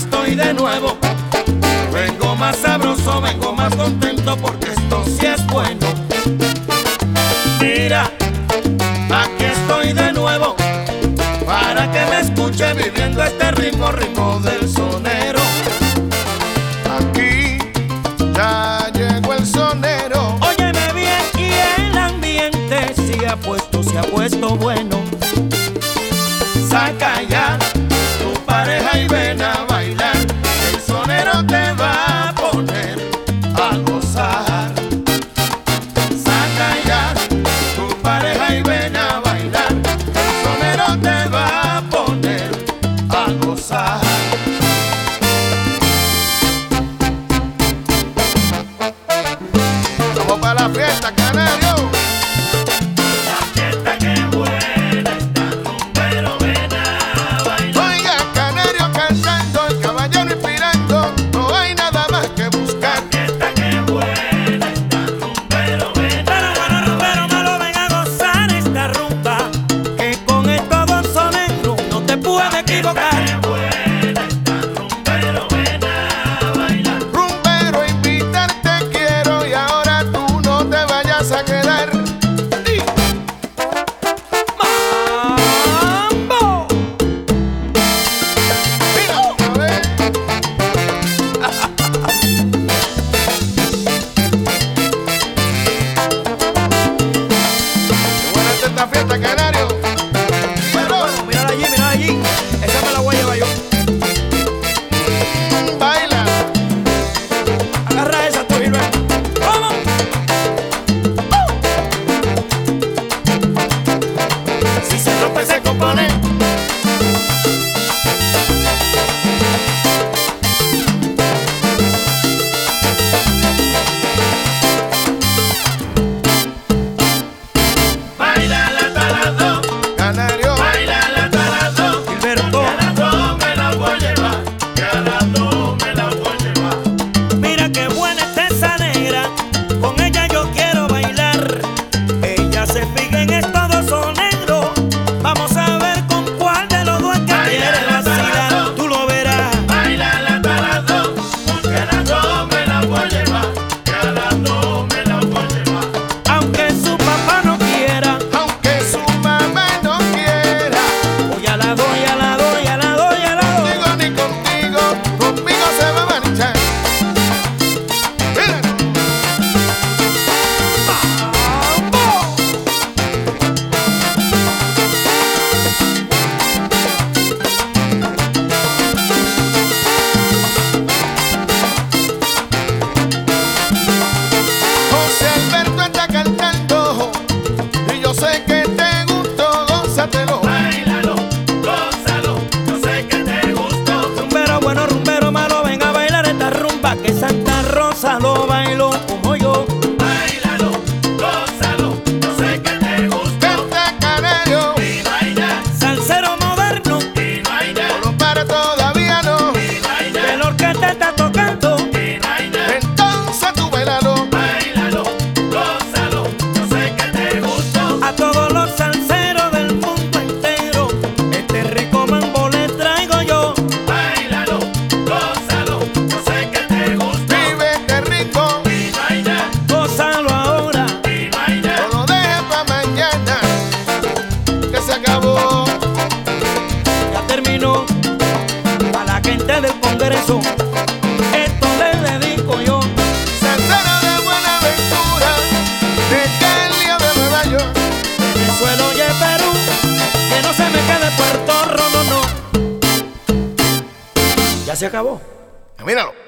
estoy de nuevo. Vengo más sabroso, vengo más contento porque esto sí es bueno. Mira, aquí estoy de nuevo para que me escuche viviendo este ritmo, ritmo del sonero. Aquí ya llegó el sonero. Óyeme bien y el ambiente se ha puesto bueno. Saca ya tu pareja y ven a bailar. El sonero te va a poner a gozar. Saca ya tu pareja y ven a bailar. El sonero te va a poner a gozar. Vamos para la fiesta, canario. La fiesta que buena está, rumbero, ven a bailar. Oiga, canario cantando, el caballero inspirando. No hay nada más que buscar. La fiesta que buena está, rumbero, ven a bailar. Rumbero, malo, ven a gozar esta rumba, que con esto dos sonero no te puedes equivocar. Rumbero, invitarte quiero y ahora tú no te vayas a quedar. ¡Mambo! Mira, a ver. Qué buena está esta fiesta, canario. Bueno, mírala allí, esa me la voy a llevar yo. Baila. Agarra esa tú, Gilberto. ¡Vamos! Si se rompe, se compone. Baila la talado, Canario. baila la talado, Gilberto. Que a las dos me la voy a llevar, que a las dos me la voy a llevar. Mira qué buena está esa negra, con ella yo quiero bailar. Ella se fija en estos dos soneros. Vamos a ver con cuál de los dos es que quiere vacilar. Tú lo verás. Baila la talado, que a las dos me la voy a llevar, que a las dos me la voy a llevar. Aunque su papá no quiera, Aunque su mamá no quiera, voy a la doy, a la doy, a la doy, a la doy. contigo ni contigo, conmigo se va a marchar. Mira. José Alberto está cantando y yo sé que te gustó, gózatelo. Báilalo, gózalo, yo sé que te gustó. Rumbero bueno, rumbero malo, ven a bailar esta rumba que Santa Rosa lo bailó como yo. Báilalo, gózalo, yo sé que te gustó. Canta, canario, Y no hay nada, salsero moderno. Y no hay nada, no lo para todavía no. y no hay nada, que la orquesta está tocando. Y no hay nada, Entonces tú bailalo. báilalo, gózalo, yo sé que te gustó. A todos los salseros del mundo entero, este rico mambo le traigo yo. Báilalo, gózalo, yo sé que te gustó. Vívete rico, Y no hay nada, gózalo ahora. Y no hay nada, no lo dejes pa' mañana, que se acabó. ya terminó. A la gente del Congreso, esto le dedico yo. Salsero de Buenaventura, de Cali o de Nueva York. Venezuela y el Perú, que no se me quede Puerto Rico, no, no. Ya se acabó. Míralo.